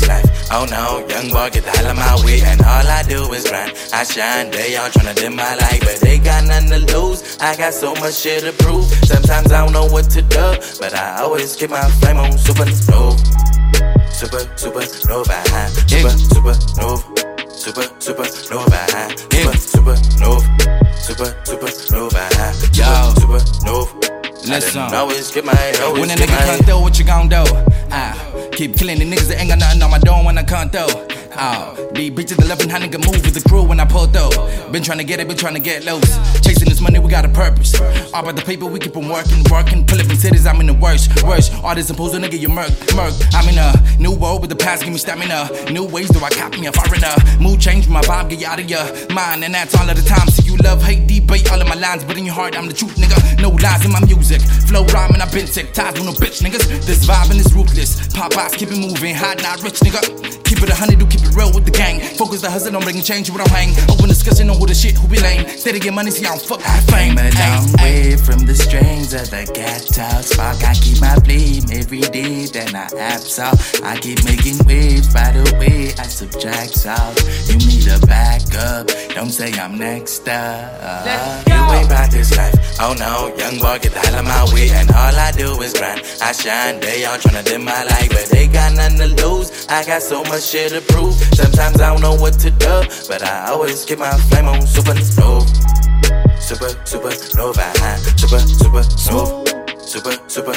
life. Oh no, young boy, get the hell out my way. And all I do is grind. I shine, they all tryna dim my light, but they got nothing to lose. I got so much shit to prove. Sometimes I don't know what to do, but I always keep my flame on supernova. Supernova, supernova, supernova, supernova, supernova. Listen, always get my when a nigga come through, what you gon' do? Keep killing the niggas that ain't got nothing on my door when I come through. These bitches 11 how nigga move with the crew when I pull through. Been tryna get it, been tryna get loose. Chasing this money, we got a purpose. All about the paper, we keep on working. Pull up in cities, I'm in the worst. All this supposed to nigga, you murk. I'm in a new world, but the past give me stamina. New ways do I copy me a foreigner. Mood change, my vibe, get you out of your mind. And that's all of the time. See you love, hate, debate all of my lines. But in your heart, I'm the truth, nigga. No lies in my music. Flow rhyming, I've been sick. Tired with no bitch, niggas. This vibing is ruthless. Popeyes, keep it moving. Hot, not rich, nigga. Keep it 100, do keep it real with the gang. Focus the hustle on bringing change, we don't hang. Open discussion on who the shit, who be lame. Steady get money, see I don't fuck with fame. I'm a long way from the strings of the ghetto. Spark, I keep my flame every day, then I absorb. I keep making waves, by the way, I subtract south. You need a backup, don't say I'm next up. You ain't about this life, oh no, young boy, get the hell out my way. And all I do is grind, I shine, they all tryna dim my light, but they got nothing to lose. I got so much shit to prove. Sometimes I don't know what to do, but I always keep my flame on supernova. Supernova, supernova, supernova, supernova,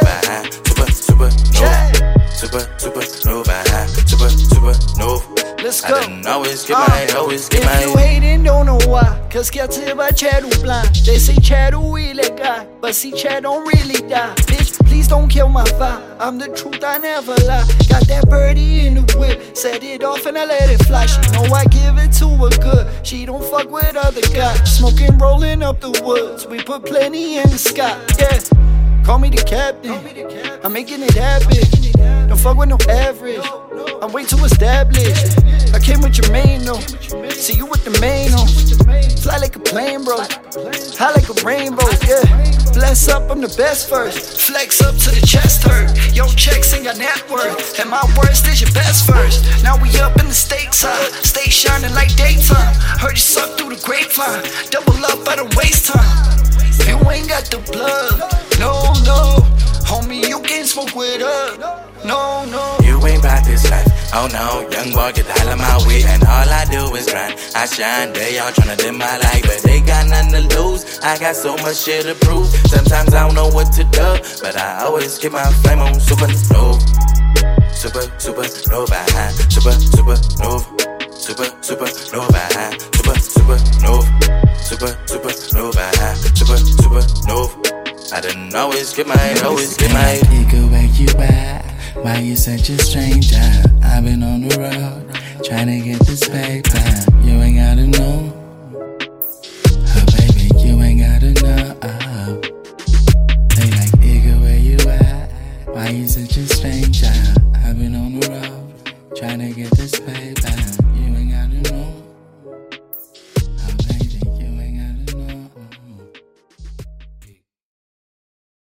supernova. Let's go. Always get my. If you hating, don't know why. Cause get to by Chad who blind. They say Chad who really guy, but see Chad don't really die. Bitch, please don't kill my vibe. I'm the truth, I never lie. Got that birdie in the whip, set it off and I let it fly. She know I give it to her good. She don't fuck with other guys. Smoking, rolling up the woods. We put plenty in the sky. Yeah. Call me the captain, I'm making it happen. Don't fuck with no average, I'm way too established. I came with your main, no. See you with the main, no. Fly like a plane, bro. High like a rainbow, yeah. Bless up, I'm the best first. Flex up to the chest hurt. Yo, checks in your net worth. And my worst is your best first. Now we up in the stakes high. Stay shining like daytime. Heard you suck through the grapevine. Double up at a waste time. You ain't got the blood, no, homie, you can't smoke with us, no. You ain't about this life, oh no, young boy, get the hell out my way. And all I do is grind, I shine, they all tryna dim my light, but they got nothing to lose. I got so much shit to prove. Sometimes I don't know what to do, but I always keep my flame on supernova. Supernova, supernova, supernova, supernova, supernova, supernova. I didn't always get my. Nigga, where you at? Why you such a stranger? I've been on the road, trying to get this paper. You ain't gotta know.